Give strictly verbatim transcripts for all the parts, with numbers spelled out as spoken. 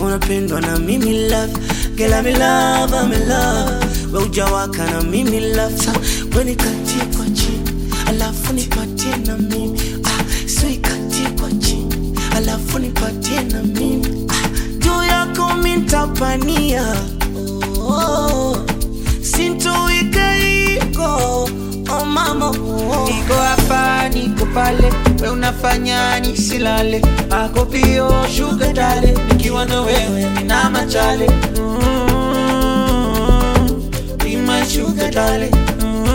unapendwa na mimi love. Girl I'm in love, I'm in love. We ujawaka na mimi love. Sa weni katie kwa chini, alafu nipatie na mimi. Ah, sui katie kwa chini, alafu nipatie na mimi. Ah, juu yako mintapania. Oh, sintoika iko. Oh mama, oh. Niko hapa, niko pale, we unafanya nisilale. Ako pio sugar dale, nikiwa na wewe nina machale. mm, Be my sugar dale. mm,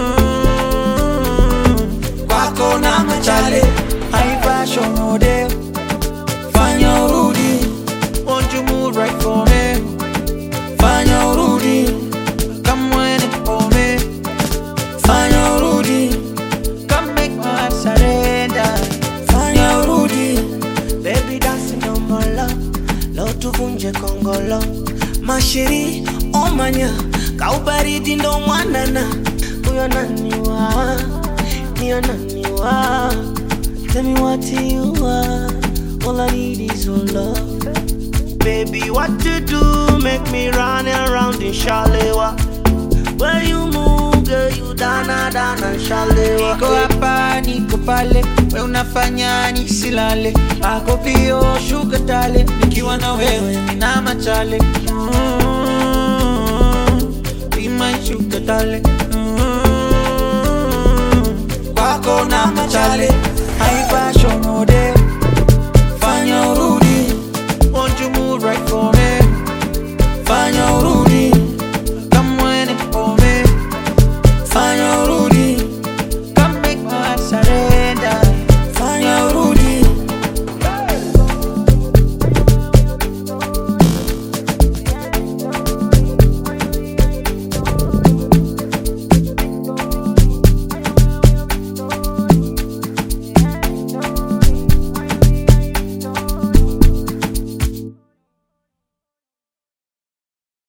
Kwako na machale. High fashion model, fanya urudi. Won't you move right for me? Fanya urudi. Come when it for me. Fanya urudi. Come make my heart surrender. Fanya urudi. Baby dancing on my love. Leo tuvunje kongolo. Mashiri omanya, kaubaridi ndo mwanana. Uyo nani wa, niyo nani wa. Tell me what you are. All I need is your love. Baby, what you do make me run around in Shalewa. Where you move, girl, you dana dana Shalewa. Niko hapa, niko pale, we unafanya nisilale. Ako pio sugar dale, nikiwa na wewe nina machale. mm, Be my sugar dale. mm, Kwako na machale. High fashion model.